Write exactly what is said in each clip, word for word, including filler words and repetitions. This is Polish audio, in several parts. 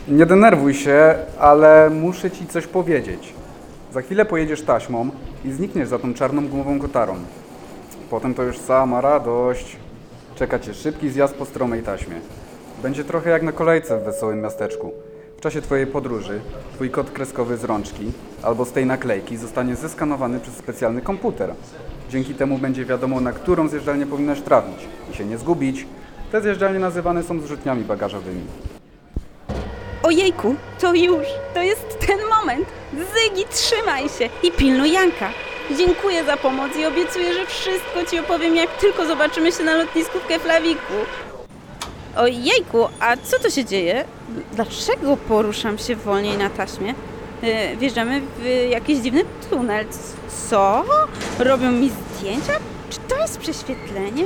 Nie denerwuj się, ale muszę ci coś powiedzieć. Za chwilę pojedziesz taśmą i znikniesz za tą czarną gumową kotarą. Potem to już sama radość. Czeka cię szybki zjazd po stromej taśmie. Będzie trochę jak na kolejce w wesołym miasteczku. W czasie twojej podróży twój kod kreskowy z rączki albo z tej naklejki zostanie zeskanowany przez specjalny komputer. Dzięki temu będzie wiadomo, na którą zjeżdżalnię powinnaś trafić i się nie zgubić. Te zjeżdżalnie nazywane są zrzutniami bagażowymi. Ojejku, to już, to jest ten moment. Zygi, trzymaj się i pilnuj Janka. Dziękuję za pomoc i obiecuję, że wszystko ci opowiem, jak tylko zobaczymy się na lotnisku w Keflawiku. Ojejku, a co to się dzieje? Dlaczego poruszam się wolniej na taśmie? Yy, wjeżdżamy w jakiś dziwny tunel. Co? Robią mi zdjęcia? Czy to jest prześwietlenie?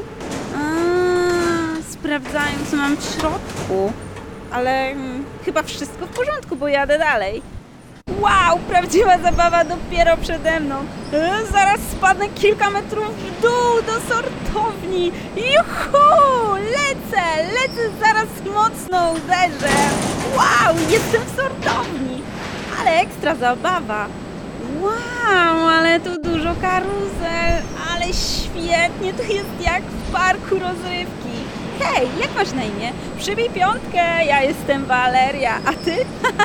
A, sprawdzają, co mam w środku. Ale hmm, chyba wszystko w porządku, bo jadę dalej. Wow, prawdziwa zabawa dopiero przede mną. E, zaraz spadnę kilka metrów w dół do sortowni. Juhu, lecę, lecę, zaraz mocno uderzę. Wow, jestem w sortowni. Ale ekstra zabawa. Wow, ale tu dużo karuzel. Ale świetnie, tu jest jak w parku rozrywki. Hej, jak masz na imię? Przybij piątkę, ja jestem Waleria, a ty?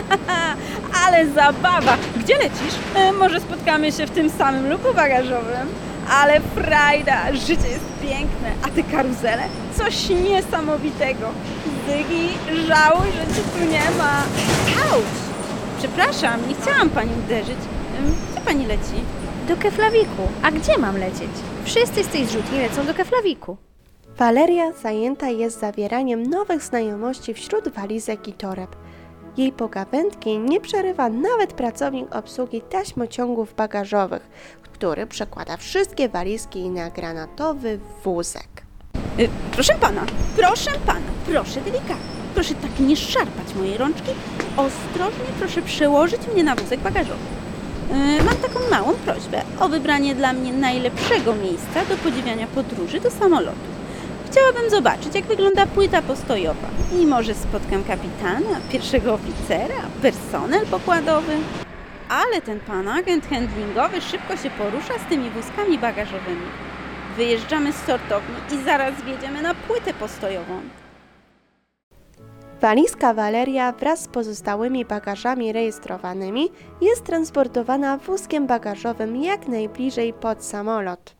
Ale zabawa! Gdzie lecisz? E, może spotkamy się w tym samym luku bagażowym? Ale frajda, życie jest piękne, a te karuzele? Coś niesamowitego. Zygi, żałuj, że cię tu nie ma. Auć! Przepraszam, nie chciałam pani uderzyć. E, Gdzie pani leci? Do Keflawiku. A gdzie mam lecieć? Wszyscy z tej zrzutni lecą do Keflawiku. Waleria zajęta jest zawieraniem nowych znajomości wśród walizek i toreb. Jej pogawędki nie przerywa nawet pracownik obsługi taśmociągów bagażowych, który przekłada wszystkie walizki na granatowy wózek. Y, proszę pana, proszę pana, proszę delikatnie, proszę tak nie szarpać mojej rączki. Ostrożnie proszę przełożyć mnie na wózek bagażowy. Y, mam taką małą prośbę o wybranie dla mnie najlepszego miejsca do podziwiania podróży do samolotu. Chciałabym zobaczyć, jak wygląda płyta postojowa i może spotkam kapitana, pierwszego oficera, personel pokładowy. Ale ten pan agent handlingowy szybko się porusza z tymi wózkami bagażowymi. Wyjeżdżamy z sortowni i zaraz wjedziemy na płytę postojową. Walizka Waleria wraz z pozostałymi bagażami rejestrowanymi jest transportowana wózkiem bagażowym jak najbliżej pod samolot.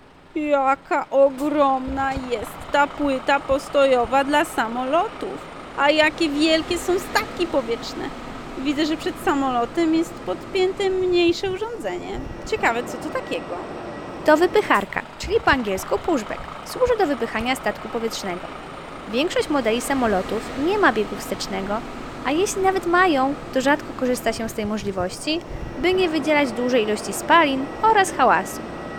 Jaka ogromna jest ta płyta postojowa dla samolotów. A jakie wielkie są statki powietrzne. Widzę, że przed samolotem jest podpięte mniejsze urządzenie. Ciekawe, co to takiego. To wypycharka, czyli po angielsku pushback. Służy do wypychania statku powietrznego. Większość modeli samolotów nie ma biegu wstecznego, a jeśli nawet mają, to rzadko korzysta się z tej możliwości, by nie wydzielać dużej ilości spalin oraz hałasu.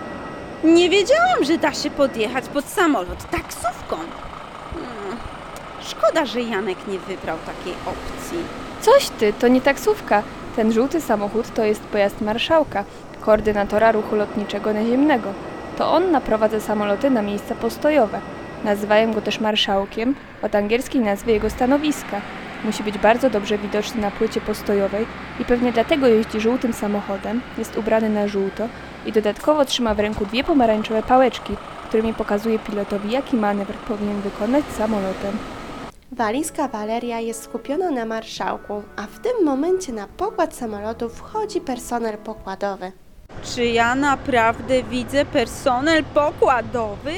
Nie wiedziałam, że da się podjechać pod samolot taksówką. Hmm. Szkoda, że Janek nie wybrał takiej opcji. Coś ty, to nie taksówka. Ten żółty samochód to jest pojazd marszałka, koordynatora ruchu lotniczego naziemnego. To on naprowadza samoloty na miejsca postojowe. Nazywają go też marszałkiem od angielskiej nazwy jego stanowiska. Musi być bardzo dobrze widoczny na płycie postojowej i pewnie dlatego jeździ żółtym samochodem, jest ubrany na żółto i dodatkowo trzyma w ręku dwie pomarańczowe pałeczki, którymi pokazuje pilotowi, jaki manewr powinien wykonać samolotem. Walizka Waleria jest skupiona na marszałku, a w tym momencie na pokład samolotu wchodzi personel pokładowy. Czy ja naprawdę widzę personel pokładowy?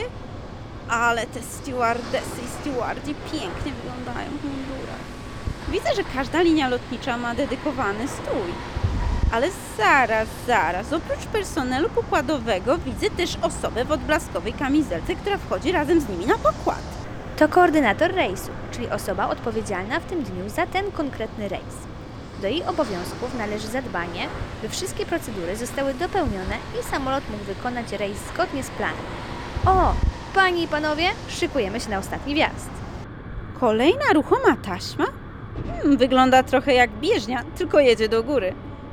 Ale te stewardessy i stewardzi pięknie wyglądają w mundurach. Widzę, że każda linia lotnicza ma dedykowany strój. Ale zaraz, zaraz, oprócz personelu pokładowego widzę też osobę w odblaskowej kamizelce, która wchodzi razem z nimi na pokład. To koordynator rejsu, czyli osoba odpowiedzialna w tym dniu za ten konkretny rejs. Do jej obowiązków należy zadbanie, by wszystkie procedury zostały dopełnione i samolot mógł wykonać rejs zgodnie z planem. O, panie i panowie, szykujemy się na ostatni wjazd. Kolejna ruchoma taśma? Hmm, wygląda trochę jak bieżnia, tylko jedzie do góry.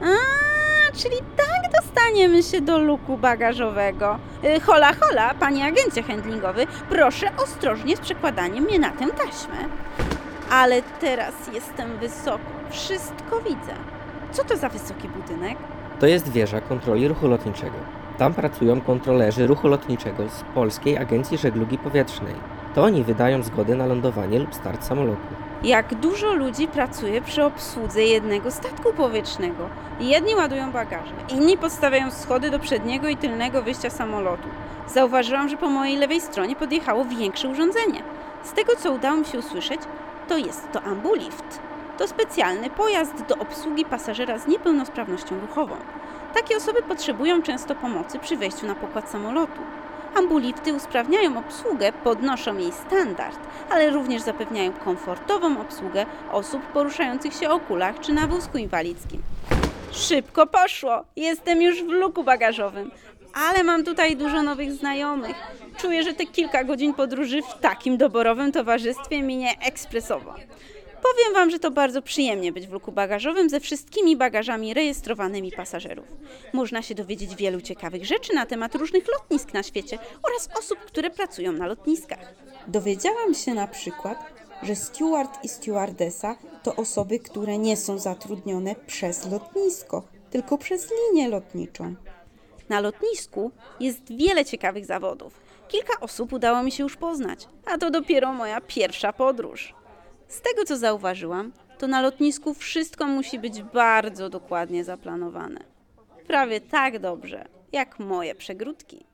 A, czyli tak dostaniemy się do luku bagażowego. Y, hola, hola, panie agencie handlingowy, proszę ostrożnie z przekładaniem mnie na tę taśmę. Ale teraz jestem wysoko, wszystko widzę. Co to za wysoki budynek? To jest wieża kontroli ruchu lotniczego. Tam pracują kontrolerzy ruchu lotniczego z Polskiej Agencji Żeglugi Powietrznej. To oni wydają zgody na lądowanie lub start samolotu. Jak dużo ludzi pracuje przy obsłudze jednego statku powietrznego. Jedni ładują bagaże, inni podstawiają schody do przedniego i tylnego wyjścia samolotu. Zauważyłam, że po mojej lewej stronie podjechało większe urządzenie. Z tego, co udało mi się usłyszeć, to jest to ambulift. To specjalny pojazd do obsługi pasażera z niepełnosprawnością ruchową. Takie osoby potrzebują często pomocy przy wejściu na pokład samolotu. Ambulifty usprawniają obsługę, podnoszą jej standard, ale również zapewniają komfortową obsługę osób poruszających się o kulach czy na wózku inwalidzkim. Szybko poszło! Jestem już w luku bagażowym, ale mam tutaj dużo nowych znajomych. Czuję, że te kilka godzin podróży w takim doborowym towarzystwie minie ekspresowo. Powiem Wam, że to bardzo przyjemnie być w luku bagażowym ze wszystkimi bagażami rejestrowanymi pasażerów. Można się dowiedzieć wielu ciekawych rzeczy na temat różnych lotnisk na świecie oraz osób, które pracują na lotniskach. Dowiedziałam się na przykład, że steward i stewardesa to osoby, które nie są zatrudnione przez lotnisko, tylko przez linię lotniczą. Na lotnisku jest wiele ciekawych zawodów. Kilka osób udało mi się już poznać, a to dopiero moja pierwsza podróż. Z tego, co zauważyłam, to na lotnisku wszystko musi być bardzo dokładnie zaplanowane. Prawie tak dobrze, jak moje przegródki.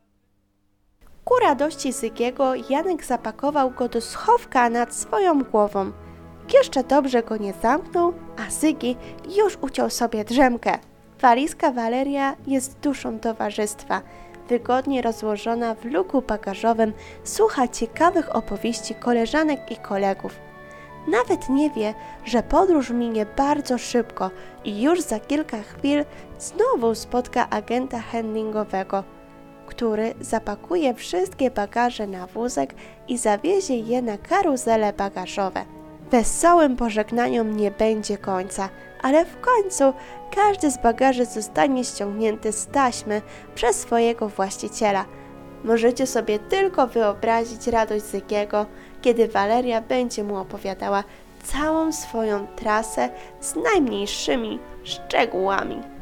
Ku radości Zygiego Janek zapakował go do schowka nad swoją głową. Jeszcze dobrze go nie zamknął, a Zygi już uciął sobie drzemkę. Walizka Waleria jest duszą towarzystwa. Wygodnie rozłożona w luku bagażowym, słucha ciekawych opowieści koleżanek i kolegów. Nawet nie wie, że podróż minie bardzo szybko i już za kilka chwil znowu spotka agenta handlingowego, który zapakuje wszystkie bagaże na wózek i zawiezie je na karuzele bagażowe. Wesołym pożegnaniom nie będzie końca, ale w końcu każdy z bagaży zostanie ściągnięty z taśmy przez swojego właściciela. Możecie sobie tylko wyobrazić radość Zygiego, kiedy Waleria będzie mu opowiadała całą swoją trasę z najmniejszymi szczegółami.